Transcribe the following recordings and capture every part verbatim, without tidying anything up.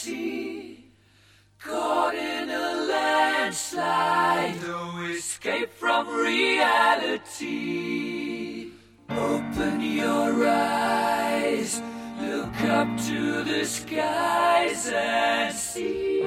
sea, caught in a landslide, no escape from reality. Open your eyes, look up to the skies and see.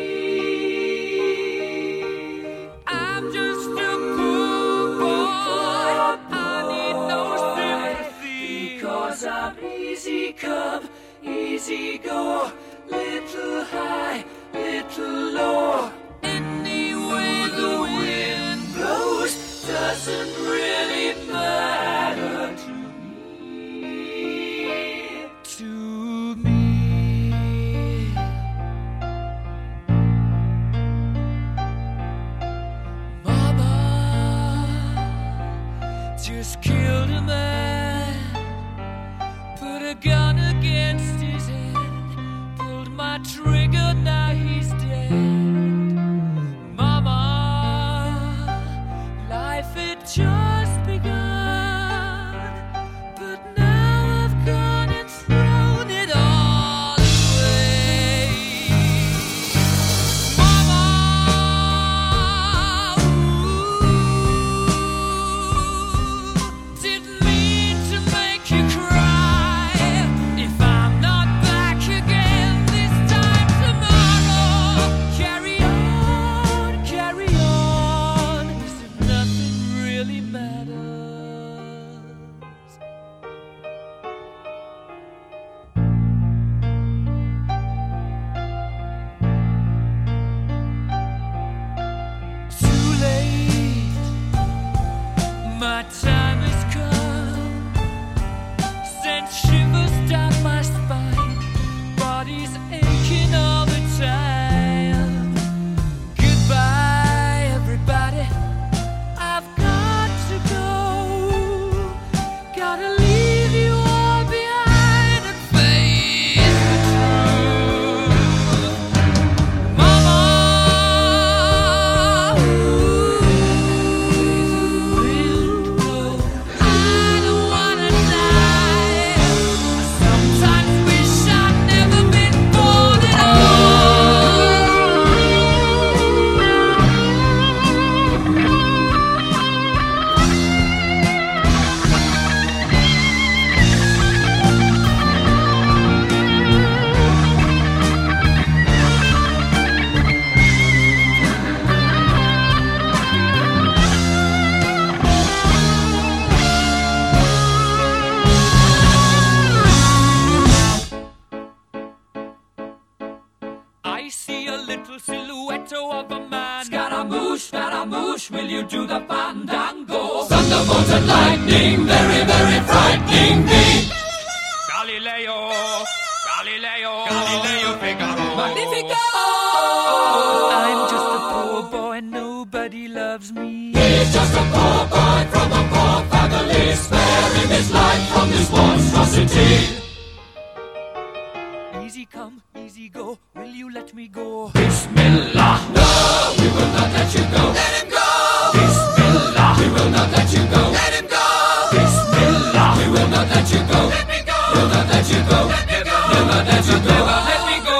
I'm just a poor boy, I need no sympathy, because I'm easy come, easy go, little high, little low. Any way the wind blows doesn't really matter to me, to me. Mama just killed a man, put a gun against his head, pulled my trigger, now he's dead. Mama, life had just begun, but now I've gone and thrown it all away. Mama, ooh, didn't mean to make you cry. If I'm not back again this time tomorrow, carry on, carry on, as if nothing really matters. Too late, my time has come, sent shivers down my spine, body's aching all the time. Goodbye, everybody, I've got to go, gotta leave you all behind and face the truth. Mama, ooh, I don't wanna die. I sometimes wish I'd never been born at I see a little silhouette of a man. Scaramouche, Scaramouche, will you do the fandango? Thunderbolt and lightning, very, very frightening me. Galileo, Galileo, Galileo Figaro. Magnifico! I'm just a poor boy, nobody loves me. He's just a poor boy from a poor family, sparing his life from this monstrosity. Easy come, easy go, will you let me go? Bismillah, no, we will not let you go. Let him go! Bismillah, we will not let you go. Let him go! Bismillah, we will not let you go. Let me go! We'll not let you go. Let me go! We'll not let you go. Never let me go!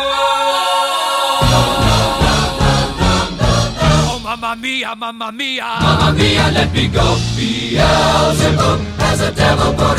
Oh, mamma mia, mamma mia! Mamma mia, let me go. Beelzebub has a devil put